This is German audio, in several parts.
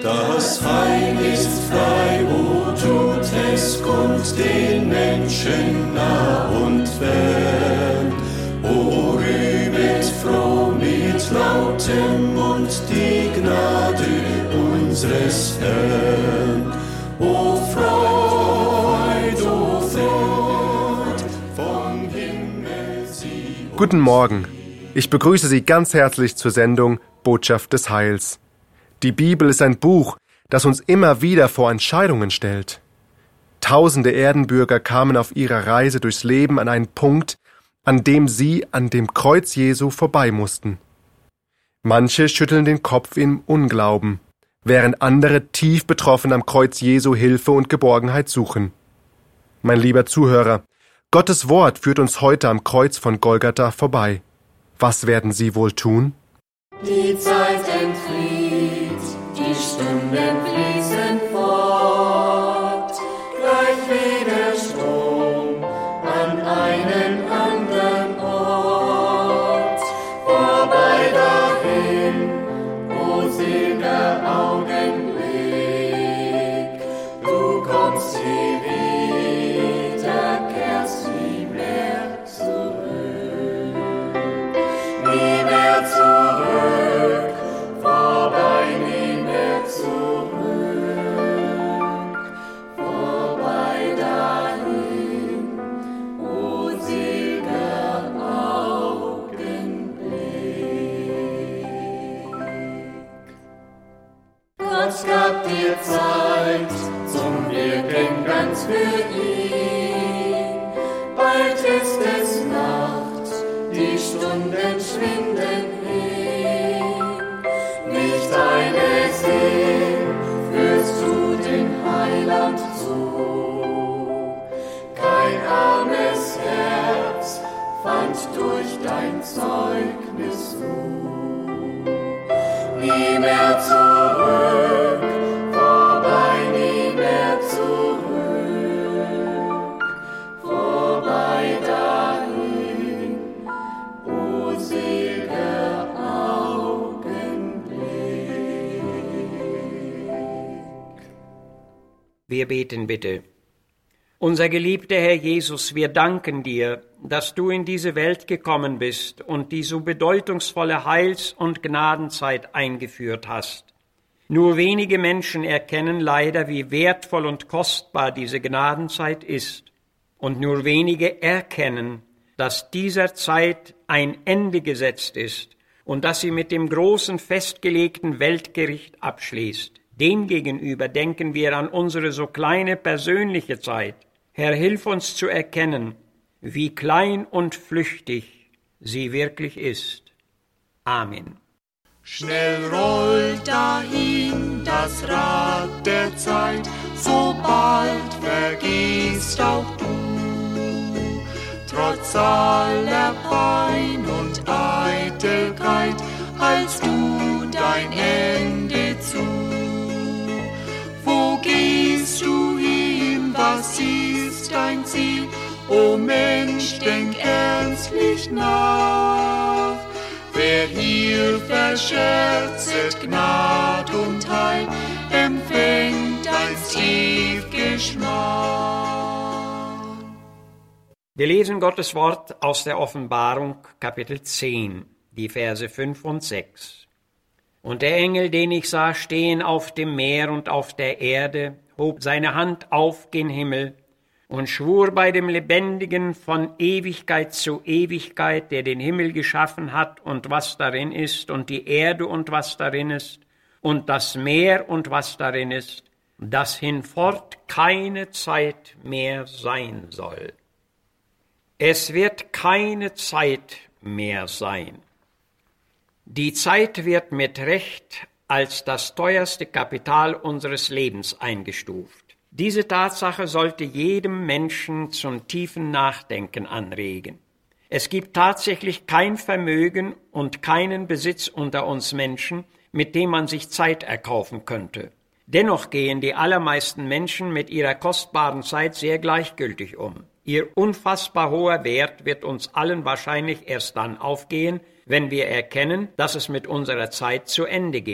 Das Heil ist frei, o tut es kund den Menschen nah und fern. O rühmet froh mit lautem Mund die Gnade unseres Herrn. O Freud, vom Himmel sie. Guten Morgen. Ich begrüße Sie ganz herzlich zur Sendung Botschaft des Heils. Die Bibel ist ein Buch, das uns immer wieder vor Entscheidungen stellt. Tausende Erdenbürger kamen auf ihrer Reise durchs Leben an einen Punkt, an dem sie an dem Kreuz Jesu vorbei mussten. Manche schütteln den Kopf im Unglauben, während andere tief betroffen am Kreuz Jesu Hilfe und Geborgenheit suchen. Mein lieber Zuhörer, Gottes Wort führt uns heute am Kreuz von Golgatha vorbei. Was werden Sie wohl tun? Die Zeit entflieht, die Stunden fließen fort, gleich wie der Strom an einen anderen Ort. Vorbei dahin, o seliger Augenblick, du kommst nie wieder, kehrst nie mehr zurück, nie mehr zurück, vorbei, nie mehr zurück, vorbei dahin, o seliger Augenblick. Gott gab dir Zeit zum Wirken ganz für ihn, bald ist es Nacht, die Stunden schwinden hin, nicht eine Seele führst du den Heiland zu, kein armes Herz fand durch dein Zeugnis Ruhe, nie mehr zurück, vorbei, nie mehr zurück, vorbei dahin, o seliger Augenblick. Wir beten bitte. Unser geliebter Herr Jesus, wir danken dir, dass du in diese Welt gekommen bist und die so bedeutungsvolle Heils- und Gnadenzeit eingeführt hast. Nur wenige Menschen erkennen leider, wie wertvoll und kostbar diese Gnadenzeit ist. Und nur wenige erkennen, dass dieser Zeit ein Ende gesetzt ist und dass sie mit dem großen festgelegten Weltgericht abschließt. Demgegenüber denken wir an unsere so kleine persönliche Zeit. Herr, hilf uns zu erkennen, wie klein und flüchtig sie wirklich ist. Amen. Schnell rollt dahin das Rad der Zeit, so bald vergehst auch du. Trotz aller Pein und Eitelkeit hältst du dein Ende zu. Wo gehst du hin, was ist dein Ziel? O Mensch, denk ernstlich nach. Wer hier verscherzet Gnad und Heil, empfängt einst ew'g Geschmack. Wir lesen Gottes Wort aus der Offenbarung, Kapitel 10, die Verse 5 und 6. Und der Engel, den ich sah stehen auf dem Meer und auf der Erde, hob seine Hand auf gen Himmel und schwur bei dem Lebendigen von Ewigkeit zu Ewigkeit, der den Himmel geschaffen hat und was darin ist, und die Erde und was darin ist, und das Meer und was darin ist, dass hinfort keine Zeit mehr sein soll. Es wird keine Zeit mehr sein. Die Zeit wird mit Recht als das teuerste Kapital unseres Lebens eingestuft. Diese Tatsache sollte jedem Menschen zum tiefen Nachdenken anregen. Es gibt tatsächlich kein Vermögen und keinen Besitz unter uns Menschen, mit dem man sich Zeit erkaufen könnte. Dennoch gehen die allermeisten Menschen mit ihrer kostbaren Zeit sehr gleichgültig um. Ihr unfassbar hoher Wert wird uns allen wahrscheinlich erst dann aufgehen, wenn wir erkennen, dass es mit unserer Zeit zu Ende geht.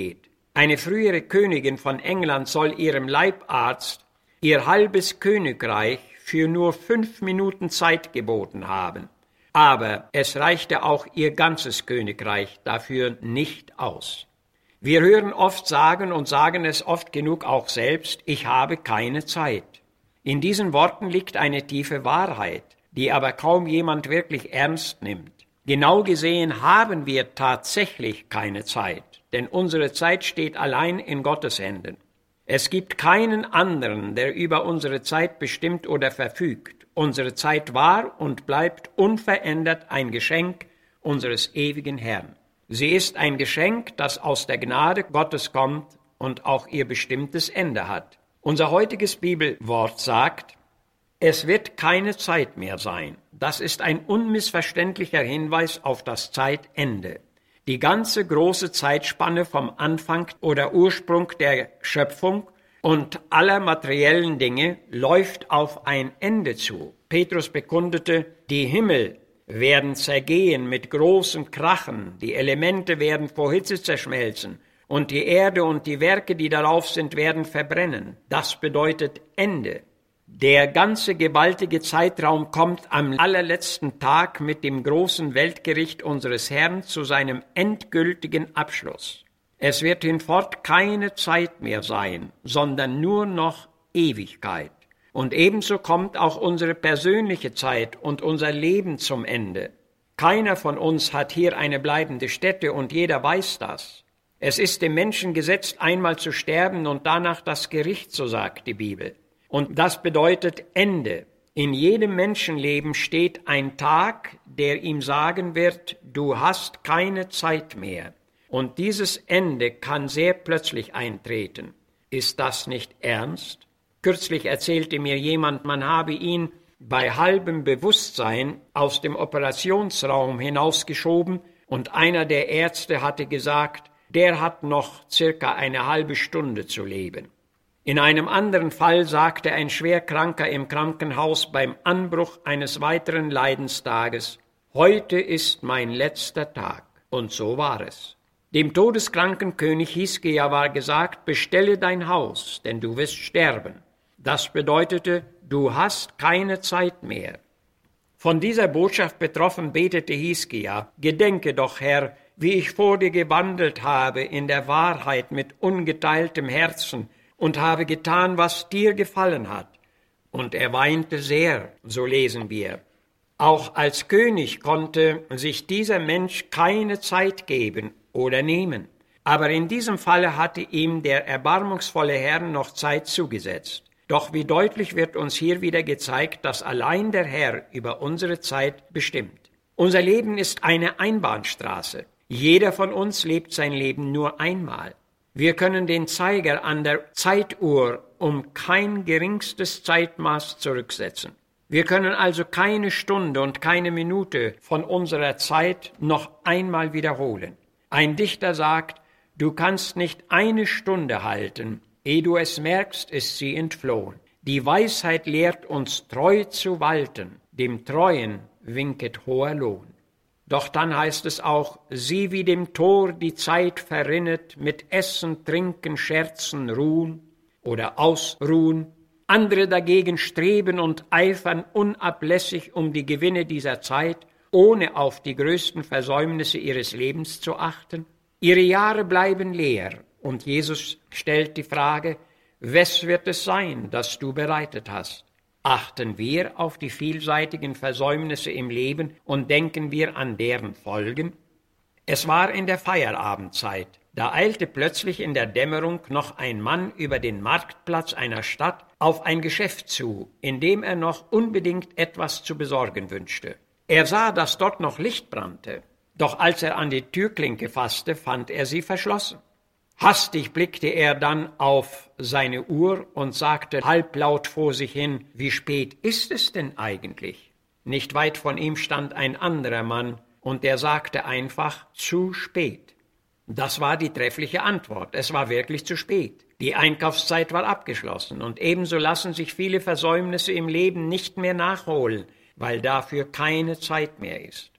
Eine frühere Königin von England soll ihrem Leibarzt ihr halbes Königreich für nur 5 Minuten Zeit geboten haben. Aber es reichte auch ihr ganzes Königreich dafür nicht aus. Wir hören oft sagen und sagen es oft genug auch selbst, ich habe keine Zeit. In diesen Worten liegt eine tiefe Wahrheit, die aber kaum jemand wirklich ernst nimmt. Genau gesehen haben wir tatsächlich keine Zeit, denn unsere Zeit steht allein in Gottes Händen. Es gibt keinen anderen, der über unsere Zeit bestimmt oder verfügt. Unsere Zeit war und bleibt unverändert ein Geschenk unseres ewigen Herrn. Sie ist ein Geschenk, das aus der Gnade Gottes kommt und auch ihr bestimmtes Ende hat. Unser heutiges Bibelwort sagt, es wird keine Zeit mehr sein. Das ist ein unmissverständlicher Hinweis auf das Zeitende. Die ganze große Zeitspanne vom Anfang oder Ursprung der Schöpfung und aller materiellen Dinge läuft auf ein Ende zu. Petrus bekundete, die Himmel werden zergehen mit großem Krachen, die Elemente werden vor Hitze zerschmelzen und die Erde und die Werke, die darauf sind, werden verbrennen. Das bedeutet Ende. Der ganze gewaltige Zeitraum kommt am allerletzten Tag mit dem großen Weltgericht unseres Herrn zu seinem endgültigen Abschluss. Es wird hinfort keine Zeit mehr sein, sondern nur noch Ewigkeit. Und ebenso kommt auch unsere persönliche Zeit und unser Leben zum Ende. Keiner von uns hat hier eine bleibende Stätte und jeder weiß das. Es ist dem Menschen gesetzt, einmal zu sterben und danach das Gericht, so sagt die Bibel. Und das bedeutet Ende. In jedem Menschenleben steht ein Tag, der ihm sagen wird, du hast keine Zeit mehr. Und dieses Ende kann sehr plötzlich eintreten. Ist das nicht ernst? Kürzlich erzählte mir jemand, man habe ihn bei halbem Bewusstsein aus dem Operationsraum hinausgeschoben und einer der Ärzte hatte gesagt, der hat noch circa eine halbe Stunde zu leben. In einem anderen Fall sagte ein Schwerkranker im Krankenhaus beim Anbruch eines weiteren Leidenstages, heute ist mein letzter Tag. Und so war es. Dem todeskranken König Hiskia war gesagt, bestelle dein Haus, denn du wirst sterben. Das bedeutete, du hast keine Zeit mehr. Von dieser Botschaft betroffen betete Hiskia, gedenke doch, Herr, wie ich vor dir gewandelt habe in der Wahrheit mit ungeteiltem Herzen, und habe getan, was dir gefallen hat. Und er weinte sehr, so lesen wir. Auch als König konnte sich dieser Mensch keine Zeit geben oder nehmen. Aber in diesem Falle hatte ihm der erbarmungsvolle Herr noch Zeit zugesetzt. Doch wie deutlich wird uns hier wieder gezeigt, dass allein der Herr über unsere Zeit bestimmt. Unser Leben ist eine Einbahnstraße. Jeder von uns lebt sein Leben nur einmal. Wir können den Zeiger an der Zeituhr um kein geringstes Zeitmaß zurücksetzen. Wir können also keine Stunde und keine Minute von unserer Zeit noch einmal wiederholen. Ein Dichter sagt, du kannst nicht eine Stunde halten, ehe du es merkst, ist sie entflohen. Die Weisheit lehrt uns treu zu walten, dem Treuen winket hoher Lohn. Doch dann heißt es auch, sieh wie dem Tor die Zeit verrinnet, mit Essen, Trinken, Scherzen, Ruhen oder Ausruhen. Andere dagegen streben und eifern unablässig um die Gewinne dieser Zeit, ohne auf die größten Versäumnisse ihres Lebens zu achten. Ihre Jahre bleiben leer und Jesus stellt die Frage, wes wird es sein, das du bereitet hast? Achten wir auf die vielseitigen Versäumnisse im Leben und denken wir an deren Folgen? Es war in der Feierabendzeit. Da eilte plötzlich in der Dämmerung noch ein Mann über den Marktplatz einer Stadt auf ein Geschäft zu, in dem er noch unbedingt etwas zu besorgen wünschte. Er sah, dass dort noch Licht brannte, doch als er an die Türklinke fasste, fand er sie verschlossen. Hastig blickte er dann auf seine Uhr und sagte halblaut vor sich hin, wie spät ist es denn eigentlich? Nicht weit von ihm stand ein anderer Mann, und der sagte einfach, zu spät. Das war die treffliche Antwort. Es war wirklich zu spät. Die Einkaufszeit war abgeschlossen, und ebenso lassen sich viele Versäumnisse im Leben nicht mehr nachholen, weil dafür keine Zeit mehr ist.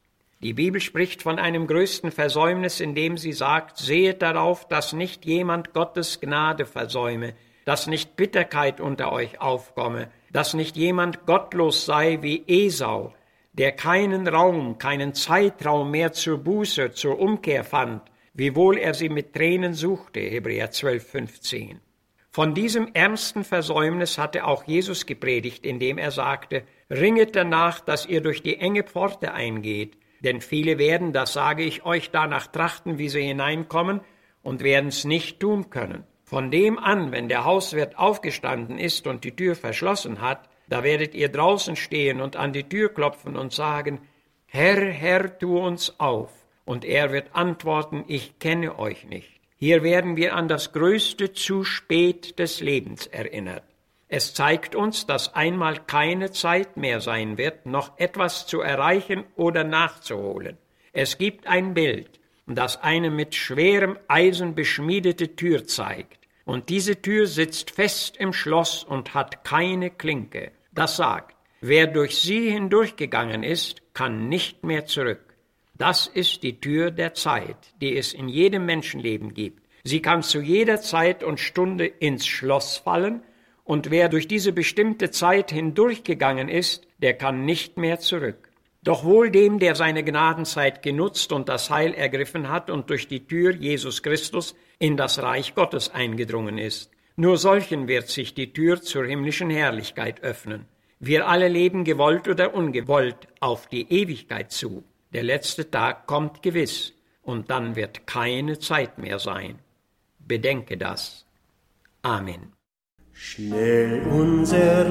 Die Bibel spricht von einem größten Versäumnis, indem sie sagt, sehet darauf, dass nicht jemand Gottes Gnade versäume, dass nicht Bitterkeit unter euch aufkomme, dass nicht jemand gottlos sei wie Esau, der keinen Raum, keinen Zeitraum mehr zur Buße, zur Umkehr fand, wiewohl er sie mit Tränen suchte, Hebräer 12,15. Von diesem ernsten Versäumnis hatte auch Jesus gepredigt, indem er sagte, ringet danach, dass ihr durch die enge Pforte eingeht, denn viele werden, das sage ich euch, danach trachten, wie sie hineinkommen, und werden es nicht tun können. Von dem an, wenn der Hauswirt aufgestanden ist und die Tür verschlossen hat, da werdet ihr draußen stehen und an die Tür klopfen und sagen, Herr, Herr, tu uns auf. Und er wird antworten, ich kenne euch nicht. Hier werden wir an das größte zu spät des Lebens erinnert. Es zeigt uns, dass einmal keine Zeit mehr sein wird, noch etwas zu erreichen oder nachzuholen. Es gibt ein Bild, das eine mit schwerem Eisen beschmiedete Tür zeigt. Und diese Tür sitzt fest im Schloss und hat keine Klinke. Das sagt, wer durch sie hindurchgegangen ist, kann nicht mehr zurück. Das ist die Tür der Zeit, die es in jedem Menschenleben gibt. Sie kann zu jeder Zeit und Stunde ins Schloss fallen, und wer durch diese bestimmte Zeit hindurchgegangen ist, der kann nicht mehr zurück. Doch wohl dem, der seine Gnadenzeit genutzt und das Heil ergriffen hat und durch die Tür Jesus Christus in das Reich Gottes eingedrungen ist. Nur solchen wird sich die Tür zur himmlischen Herrlichkeit öffnen. Wir alle leben gewollt oder ungewollt auf die Ewigkeit zu. Der letzte Tag kommt gewiss, und dann wird keine Zeit mehr sein. Bedenke das. Amen. Schnell unser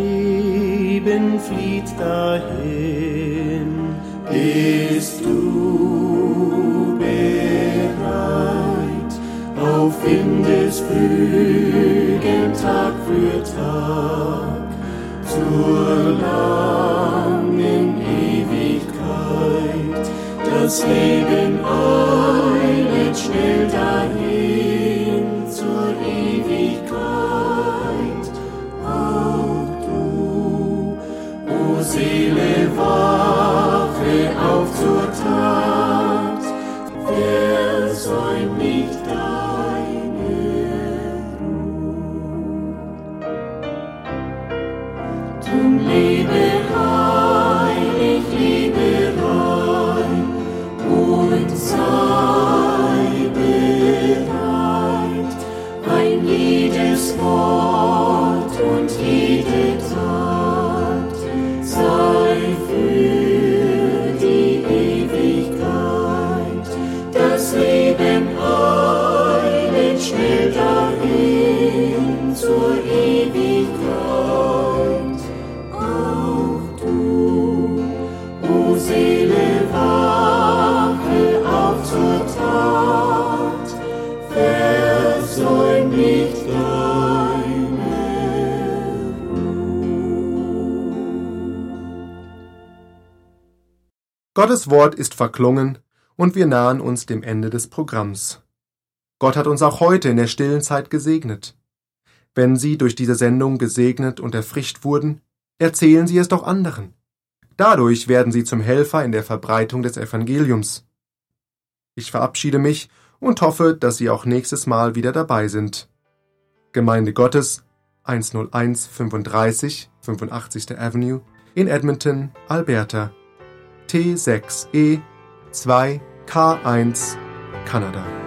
Leben flieht dahin, bist du bereit, auf Windesflügen Tag für Tag, zur langen Ewigkeit, das Leben eilet schnell dahin, zur Ewigkeit. Seele, wache auf zur Tat, versäum nicht deine Ruhe. Drum lebe heilig, lebe rein und sei bereit, ein jedes Wort und jede Tat sei für die Ewigkeit, das Leben eilet schnell dahin zur Ewigkeit. Auch du, o Seele, wache auf zur Tat, versäum nicht Gottes Wort ist verklungen und wir nahen uns dem Ende des Programms. Gott hat uns auch heute in der stillen Zeit gesegnet. Wenn Sie durch diese Sendung gesegnet und erfrischt wurden, erzählen Sie es doch anderen. Dadurch werden Sie zum Helfer in der Verbreitung des Evangeliums. Ich verabschiede mich und hoffe, dass Sie auch nächstes Mal wieder dabei sind. Gemeinde Gottes, 10135 85. Avenue in Edmonton, Alberta. T6E 2K1 Kanada.